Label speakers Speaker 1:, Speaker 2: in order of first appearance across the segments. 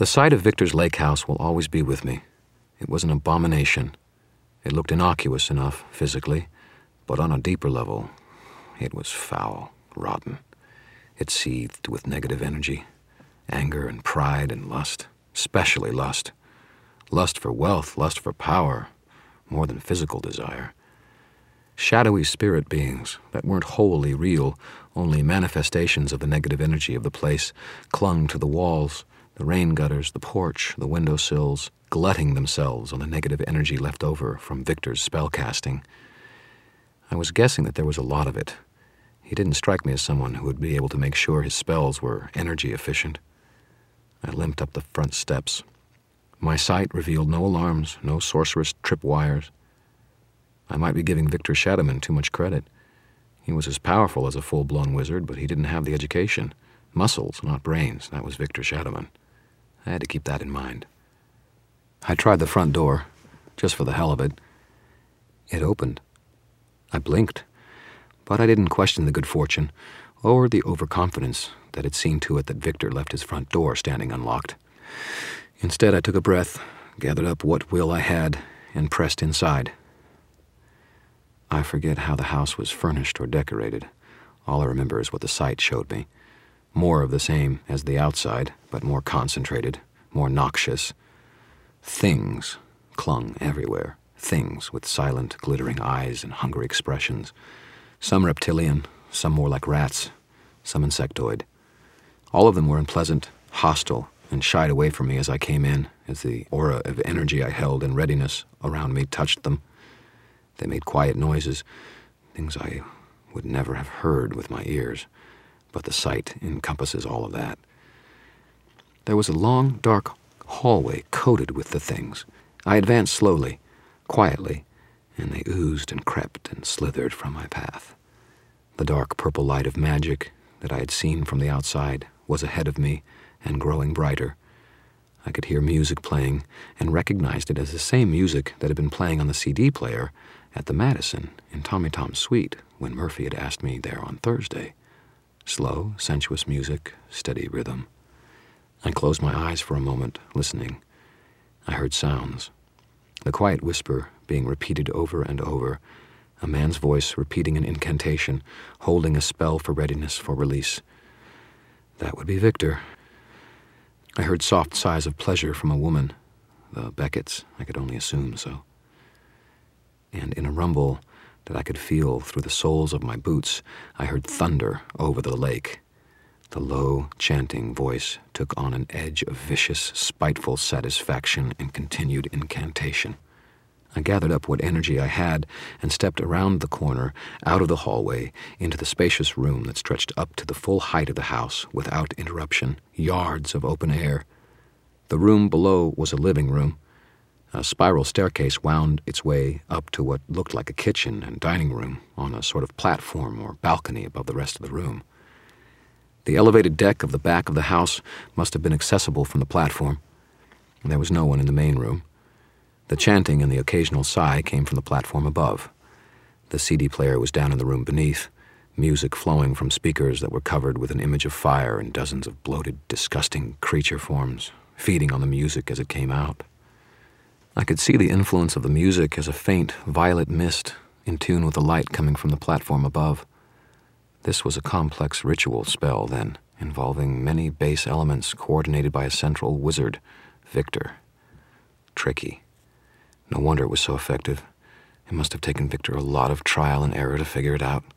Speaker 1: The sight of Victor's lake house will always be with me. It was an abomination. It looked innocuous enough, physically, but on a deeper level, it was foul, rotten. It seethed with negative energy, anger and pride and lust, especially lust. Lust for wealth, lust for power, more than physical desire. Shadowy spirit beings that weren't wholly real, only manifestations of the negative energy of the place, clung to the walls, the rain gutters, the porch, the windowsills, glutting themselves on the negative energy left over from Victor's spell casting. I was guessing that there was a lot of it. He didn't strike me as someone who would be able to make sure his spells were energy efficient. I limped up the front steps. My sight revealed no alarms, no sorceress tripwires. I might be giving Victor Shadowman too much credit. He was as powerful as a full-blown wizard, but he didn't have the education. Muscles, not brains. That was Victor Shadowman. I had to keep that in mind. I tried the front door, just for the hell of it. It opened. I blinked, but I didn't question the good fortune or the overconfidence that had seen to it that Victor left his front door standing unlocked. Instead, I took a breath, gathered up what will I had, and pressed inside. I forget how the house was furnished or decorated. All I remember is what the sight showed me. More of the same as the outside, but more concentrated, more noxious. Things clung everywhere. Things with silent, glittering eyes and hungry expressions. Some reptilian, some more like rats, some insectoid. All of them were unpleasant, hostile, and shied away from me as I came in, as the aura of energy I held in readiness around me touched them. They made quiet noises, things I would never have heard with my ears, but the sight encompasses all of that. There was a long, dark hallway coated with the things. I advanced slowly, quietly, and they oozed and crept and slithered from my path. The dark purple light of magic that I had seen from the outside was ahead of me and growing brighter. I could hear music playing and recognized it as the same music that had been playing on the CD player at the Madison in Tommy Tom's suite when Murphy had asked me there on Thursday. Slow, sensuous music, steady rhythm. I closed my eyes for a moment, listening. I heard sounds. The quiet whisper being repeated over and over, a man's voice repeating an incantation, holding a spell for readiness for release. That would be Victor. I heard soft sighs of pleasure from a woman, the Becketts, I could only assume so. And in a rumble that I could feel through the soles of my boots, I heard thunder over the lake. The low, chanting voice took on an edge of vicious, spiteful satisfaction and continued incantation. I gathered up what energy I had and stepped around the corner, out of the hallway, into the spacious room that stretched up to the full height of the house without interruption, yards of open air. The room below was a living room. A spiral staircase wound its way up to what looked like a kitchen and dining room on a sort of platform or balcony above the rest of the room. The elevated deck of the back of the house must have been accessible from the platform. There was no one in the main room. The chanting and the occasional sigh came from the platform above. The CD player was down in the room beneath, music flowing from speakers that were covered with an image of fire and dozens of bloated, disgusting creature forms, feeding on the music as it came out. I could see the influence of the music as a faint, violet mist in tune with the light coming from the platform above. This was a complex ritual spell, then, involving many base elements coordinated by a central wizard, Victor. Tricky. No wonder it was so effective. It must have taken Victor a lot of trial and error to figure it out.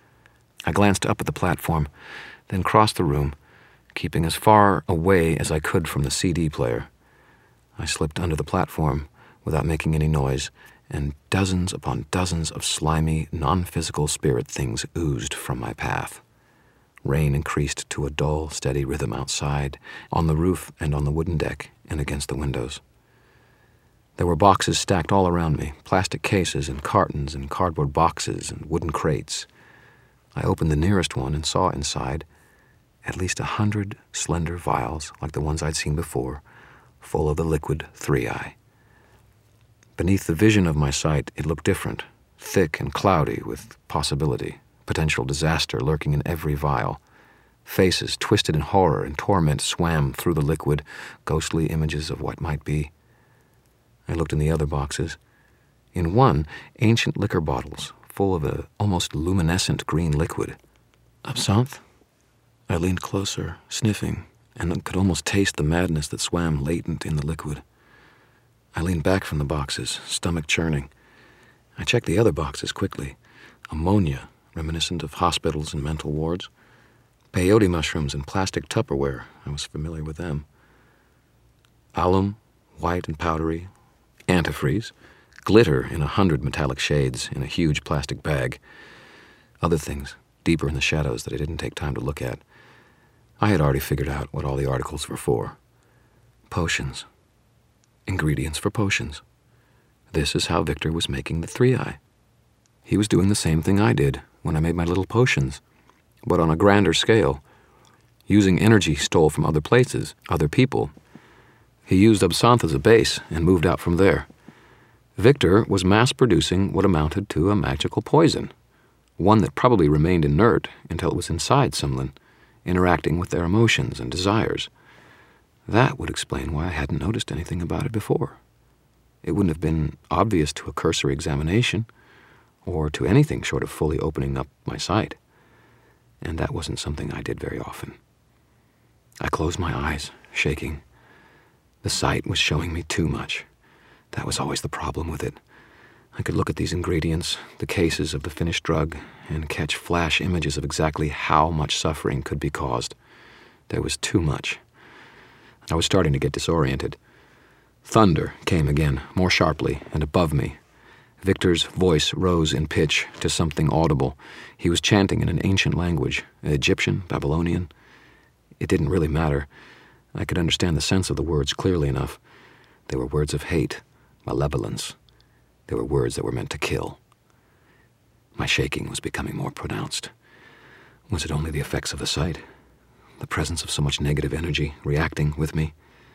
Speaker 1: I glanced up at the platform, then crossed the room, keeping as far away as I could from the CD player. I slipped under the platform without making any noise, and dozens upon dozens of slimy, non-physical spirit things oozed from my path. Rain increased to a dull, steady rhythm outside, on the roof and on the wooden deck and against the windows. There were boxes stacked all around me, plastic cases and cartons and cardboard boxes and wooden crates. I opened the nearest one and saw inside at least 100 slender vials like the ones I'd seen before, full of the liquid 3-eye. Beneath the vision of my sight, it looked different, thick and cloudy with possibility, potential disaster lurking in every vial. Faces, twisted in horror and torment, swam through the liquid, ghostly images of what might be. I looked in the other boxes. In one, ancient liquor bottles, full of a almost luminescent green liquid. Absinthe? I leaned closer, sniffing, and could almost taste the madness that swam latent in the liquid. I leaned back from the boxes, stomach churning. I checked the other boxes quickly. Ammonia, reminiscent of hospitals and mental wards. Peyote mushrooms in plastic Tupperware. I was familiar with them. Alum, white and powdery. Antifreeze. Glitter in 100 metallic shades in a huge plastic bag. Other things, deeper in the shadows that I didn't take time to look at. I had already figured out what all the articles were for. Potions. Ingredients for potions. This is how Victor was making the 3-eye. He was doing the same thing I did when I made my little potions, but on a grander scale, using energy he stole from other places, other people. He used absinthe as a base and moved out from there. Victor was mass-producing what amounted to a magical poison, one that probably remained inert until it was inside someone, interacting with their emotions and desires. That would explain why I hadn't noticed anything about it before. It wouldn't have been obvious to a cursory examination, or to anything short of fully opening up my sight. And that wasn't something I did very often. I closed my eyes, shaking. The sight was showing me too much. That was always the problem with it. I could look at these ingredients, the cases of the finished drug, and catch flash images of exactly how much suffering could be caused. There was too much. I was starting to get disoriented. Thunder came again, more sharply and above me. Victor's voice rose in pitch to something audible. He was chanting in an ancient language, Egyptian, Babylonian. It didn't really matter. I could understand the sense of the words clearly enough. They were words of hate, malevolence. They were words that were meant to kill. My shaking was becoming more pronounced. Was it only the effects of the sight? The presence of so much negative energy reacting with me?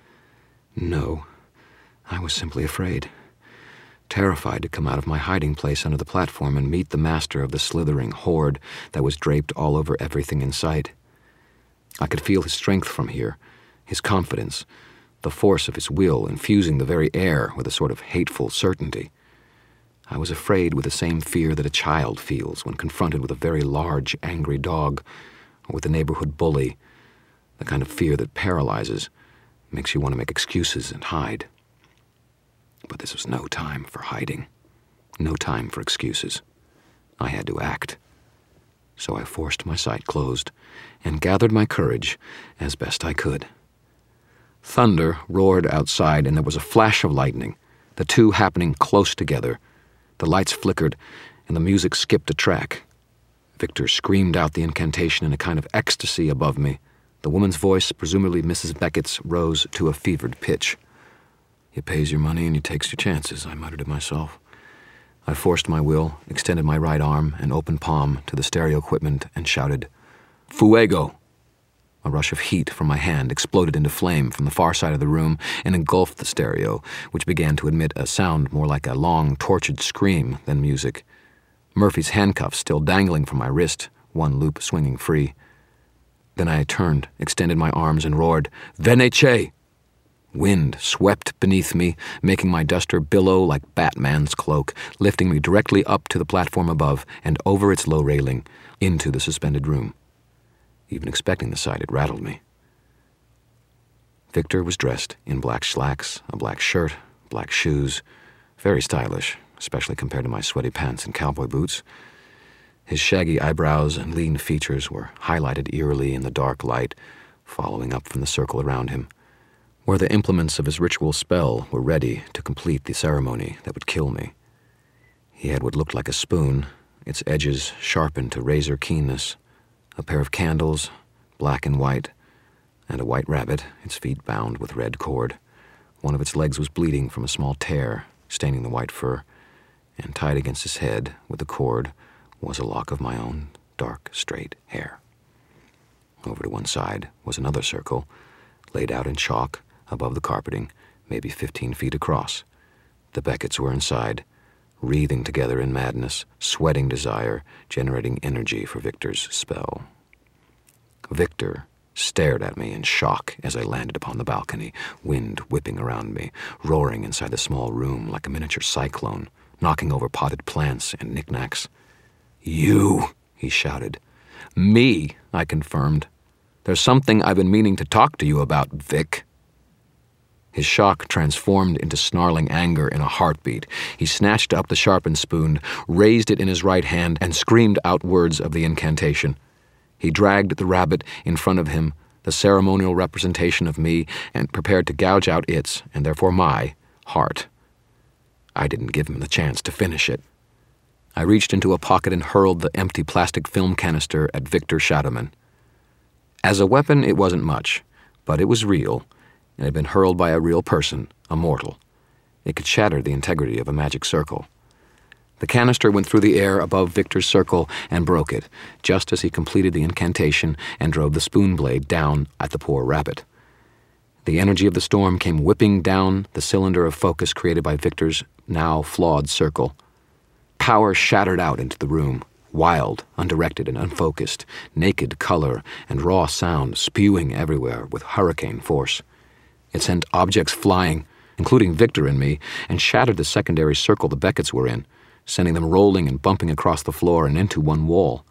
Speaker 1: No, I was simply afraid. Terrified to come out of my hiding place under the platform and meet the master of the slithering horde that was draped all over everything in sight. I could feel his strength from here, his confidence, the force of his will infusing the very air with a sort of hateful certainty. I was afraid with the same fear that a child feels when confronted with a very large, angry dog, or with a neighborhood bully, the kind of fear that paralyzes, makes you want to make excuses and hide. But this was no time for hiding, no time for excuses. I had to act. So I forced my sight closed and gathered my courage as best I could. Thunder roared outside, and there was a flash of lightning, the two happening close together. The lights flickered, and the music skipped a track. Victor screamed out the incantation in a kind of ecstasy above me. The woman's voice, presumably Mrs. Beckett's, rose to a fevered pitch. "You pays your money and you takes your chances," I muttered to myself. I forced my will, extended my right arm and open palm to the stereo equipment and shouted, "Fuego!" A rush of heat from my hand exploded into flame from the far side of the room and engulfed the stereo, which began to emit a sound more like a long, tortured scream than music. Murphy's handcuffs still dangling from my wrist, one loop swinging free. Then I turned, extended my arms, and roared, "Veneche!" Wind swept beneath me, making my duster billow like Batman's cloak, lifting me directly up to the platform above and over its low railing, into the suspended room. Even expecting the sight, it rattled me. Victor was dressed in black slacks, a black shirt, black shoes, very stylish, especially compared to my sweaty pants and cowboy boots. His shaggy eyebrows and lean features were highlighted eerily in the dark light, following up from the circle around him, where the implements of his ritual spell were ready to complete the ceremony that would kill me. He had what looked like a spoon, its edges sharpened to razor keenness, a pair of candles, black and white, and a white rabbit, its feet bound with red cord. One of its legs was bleeding from a small tear, staining the white fur, and tied against his head with the cord was a lock of my own dark, straight hair. Over to one side was another circle, laid out in chalk above the carpeting, maybe 15 feet across. The Becketts were inside, wreathing together in madness, sweating desire, generating energy for Victor's spell. Victor stared at me in shock as I landed upon the balcony, wind whipping around me, roaring inside the small room like a miniature cyclone, knocking over potted plants and knickknacks. "You," he shouted. "Me," I confirmed. "There's something I've been meaning to talk to you about, Vic." His shock transformed into snarling anger in a heartbeat. He snatched up the sharpened spoon, raised it in his right hand, and screamed out words of the incantation. He dragged the rabbit in front of him, the ceremonial representation of me, and prepared to gouge out its, and therefore my, heart. I didn't give him the chance to finish it. I reached into a pocket and hurled the empty plastic film canister at Victor Shadowman. As a weapon, it wasn't much, but it was real, and had been hurled by a real person, a mortal. It could shatter the integrity of a magic circle. The canister went through the air above Victor's circle and broke it, just as he completed the incantation and drove the spoon blade down at the poor rabbit. The energy of the storm came whipping down the cylinder of focus created by Victor's now flawed circle. Power shattered out into the room, wild, undirected, and unfocused, naked color and raw sound spewing everywhere with hurricane force. It sent objects flying, including Victor and me, and shattered the secondary circle the Becketts were in, sending them rolling and bumping across the floor and into one wall.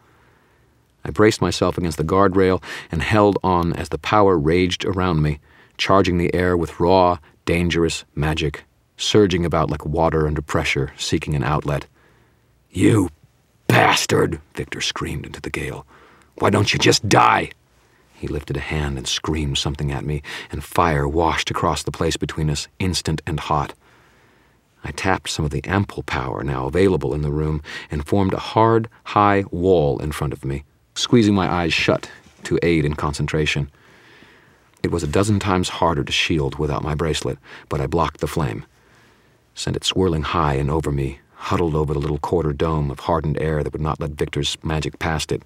Speaker 1: I braced myself against the guardrail and held on as the power raged around me, charging the air with raw, dangerous magic, surging about like water under pressure, seeking an outlet. "You bastard!" Victor screamed into the gale. "Why don't you just die?" He lifted a hand and screamed something at me, and fire washed across the place between us, instant and hot. I tapped some of the ample power now available in the room and formed a hard, high wall in front of me, squeezing my eyes shut to aid in concentration. It was a dozen times harder to shield without my bracelet, but I blocked the flame, sent it swirling high and over me, huddled over the little quarter dome of hardened air that would not let Victor's magic past it.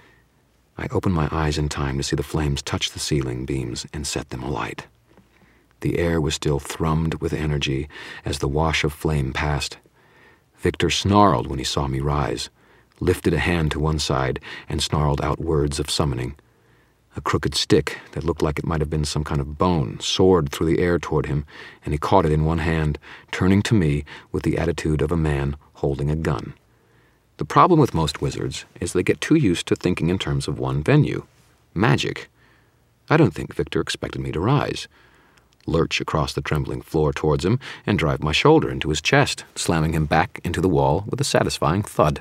Speaker 1: I opened my eyes in time to see the flames touch the ceiling beams and set them alight. The air was still thrummed with energy as the wash of flame passed. Victor snarled when he saw me rise, lifted a hand to one side, and snarled out words of summoning. A crooked stick that looked like it might have been some kind of bone soared through the air toward him, and he caught it in one hand, turning to me with the attitude of a man holding a gun. The problem with most wizards is they get too used to thinking in terms of one venue, magic. I don't think Victor expected me to rise, lurch across the trembling floor towards him, and drive my shoulder into his chest, slamming him back into the wall with a satisfying thud.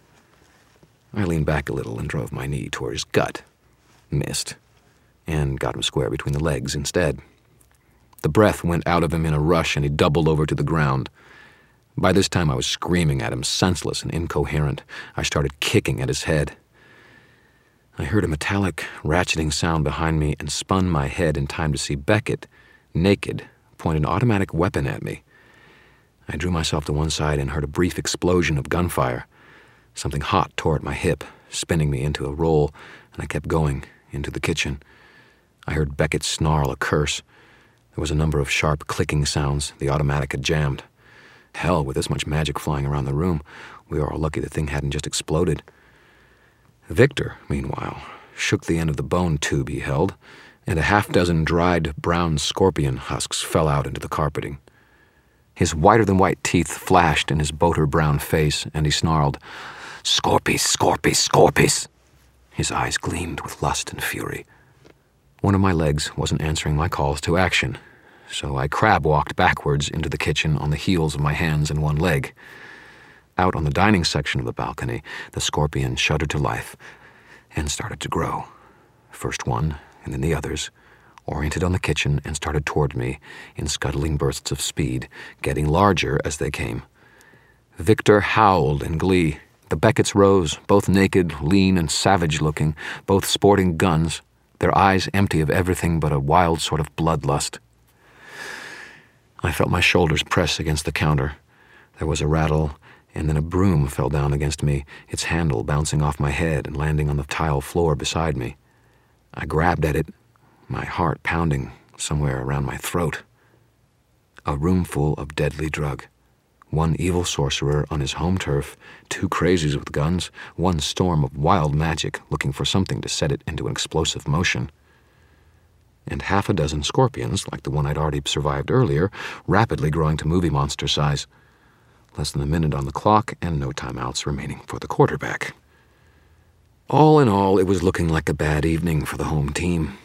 Speaker 1: I leaned back a little and drove my knee toward his gut. Missed, and got him square between the legs instead. The breath went out of him in a rush, and he doubled over to the ground. By this time I was screaming at him, senseless and incoherent. I started kicking at his head. I heard a metallic, ratcheting sound behind me and spun my head in time to see Beckett, naked, point an automatic weapon at me. I drew myself to one side and heard a brief explosion of gunfire. Something hot tore at my hip, spinning me into a roll, and I kept going, into the kitchen. I heard Beckett snarl a curse. There was a number of sharp clicking sounds. The automatic had jammed. Hell, with this much magic flying around the room, we were all lucky the thing hadn't just exploded. Victor, meanwhile, shook the end of the bone tube he held, and a half-dozen dried brown scorpion husks fell out into the carpeting. His whiter-than-white teeth flashed in his boater-brown face, and he snarled, "Scorpies, scorpies, scorpies!" His eyes gleamed with lust and fury. One of my legs wasn't answering my calls to action, so I crab-walked backwards into the kitchen on the heels of my hands and one leg. Out on the dining section of the balcony, the scorpion shuddered to life and started to grow. First one, and then the others, oriented on the kitchen and started toward me in scuttling bursts of speed, getting larger as they came. Victor howled in glee. The Becketts rose, both naked, lean, and savage-looking, both sporting guns, their eyes empty of everything but a wild sort of bloodlust. I felt my shoulders press against the counter. There was a rattle, and then a broom fell down against me, its handle bouncing off my head and landing on the tile floor beside me. I grabbed at it, my heart pounding somewhere around my throat. A room full of deadly drug. One evil sorcerer on his home turf, 2 crazies with guns, one storm of wild magic looking for something to set it into an explosive motion. And 6 scorpions, like the one I'd already survived earlier, rapidly growing to movie monster size. Less than a minute on the clock, and no timeouts remaining for the quarterback. All in all, it was looking like a bad evening for the home team.